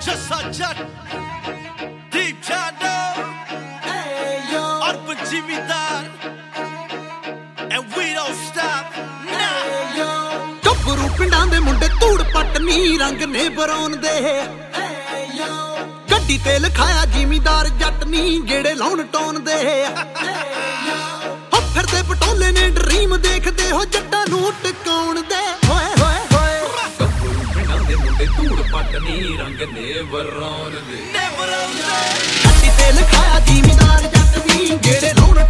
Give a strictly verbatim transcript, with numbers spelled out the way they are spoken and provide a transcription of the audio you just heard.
जसा जट दीप जानो और जिमीदार and we don't stop now ਗੱਭਰੂ ਪਿੰਡਾਂ ਦੇ ਮੁੰਡੇ ਧੂੜ ਪੱਟ ਨੀ ਰੰਗ ਨੇ ਬਰੌਨ ਦੇ ਗੱਡੀ ਤੇ ਲਿਖਾਇਆ ਜ਼ਿਮੀਦਾਰ ਜੱਟ ਨੀ ਗੇੜੇ ਲਾਉਣ ਟੌਨ ਦੇ ਹੋ ਫਿਰਦੇ ਪਟੋਲੇ ਨੇ ਡਰੀਮ ਦੇਖਦੇ ਹੋ ਜੱਟਾਂ ਨੂੰ ਟਿਕਾਉਣ ਦੇ ਹੋਏ ਹੋਏ ਹੋਏ ਗੱਭਰੂ ਪਿੰਡਾਂ ਦੇ ਮੁੰਡੇ ਧੂੜ ਪੱਟ ਨੀ ਰੰਗ ਨੇ ਬਰੌਨ ਦੇ never on ਗੱਡੀ ਤੇ ਲਿਖਾਇਆ ਜ਼ਿਮੀਦਾਰ ਜੱਟ ਨੀ ਗੇੜੇ ਲਾਉਣ